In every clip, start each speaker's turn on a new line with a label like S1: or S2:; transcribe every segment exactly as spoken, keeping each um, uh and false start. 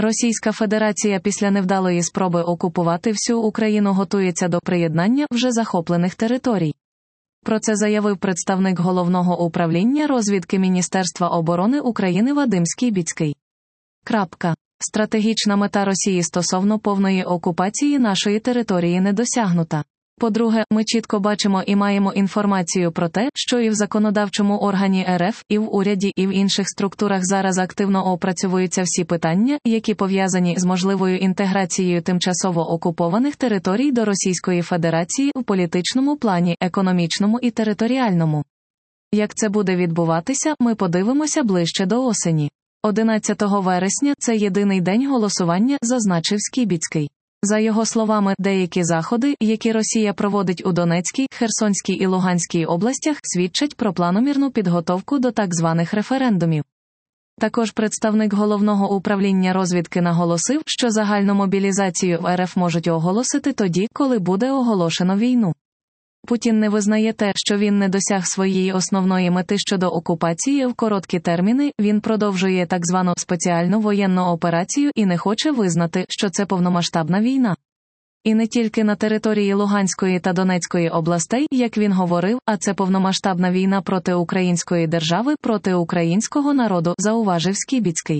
S1: Російська Федерація після невдалої спроби окупувати всю Україну готується до приєднання вже захоплених територій. Про це заявив представник Головного управління розвідки Міністерства оборони України Вадим Скібіцький. Крапка. Стратегічна мета Росії стосовно повної окупації нашої території не досягнута. По-друге, ми чітко бачимо і маємо інформацію про те, що і в законодавчому органі РФ, і в уряді, і в інших структурах зараз активно опрацьовуються всі питання, які пов'язані з можливою інтеграцією тимчасово окупованих територій до Російської Федерації в політичному плані, економічному і територіальному. Як це буде відбуватися, ми подивимося ближче до осені. одинадцятого вересня – це єдиний день голосування, зазначив Скібіцький. За його словами, деякі заходи, які Росія проводить у Донецькій, Херсонській і Луганській областях, свідчать про планомірну підготовку до так званих референдумів. Також представник Головного управління розвідки наголосив, що загальну мобілізацію в РФ можуть оголосити тоді, коли буде оголошено війну. Путін не визнає те, що він не досяг своєї основної мети щодо окупації в короткі терміни, він продовжує так звану спеціальну воєнну операцію і не хоче визнати, що це повномасштабна війна. І не тільки на території Луганської та Донецької областей, як він говорив, а це повномасштабна війна проти української держави, проти українського народу, зауважив Скібіцький.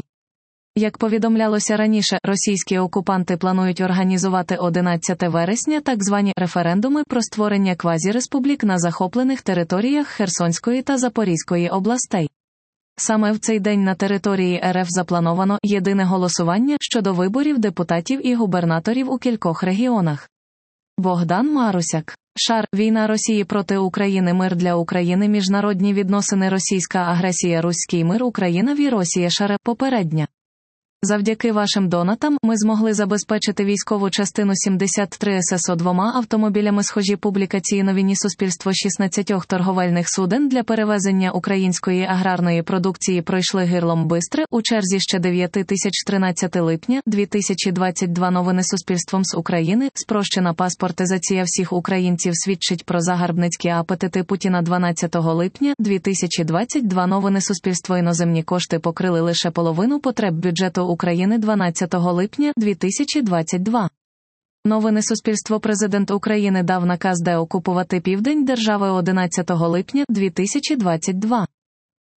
S1: Як повідомлялося раніше, російські окупанти планують організувати одинадцятого вересня так звані референдуми про створення квазіреспублік на захоплених територіях Херсонської та Запорізької областей. Саме в цей день на території РФ заплановано єдине голосування щодо виборів депутатів і губернаторів у кількох регіонах. Богдан Марусяк. Шар. Війна Росії проти України. Мир для України. Міжнародні відносини. Російська агресія. Руський мир. Україна. Ві Росія. Шаре. Попередня. Завдяки вашим донатам, ми змогли забезпечити військову частину сімдесят три ес ес о двома автомобілями схожі публікації новині Суспільство шістнадцятьох торговельних суден для перевезення української аграрної продукції пройшли гирлом бистре у черзі ще дев'ять тисяч тринадцятого липня дві тисячі двадцять другого новини Суспільством з України, спрощена паспортизація всіх українців свідчить про загарбницькі апетити Путіна дванадцятого липня дві тисячі двадцять другого новини Суспільство іноземні кошти покрили лише половину потреб бюджету України дванадцятого липня дві тисячі двадцять другого. Новини Суспільство. Президент України дав наказ деокупувати південь держави одинадцятого липня дві тисячі двадцять другого.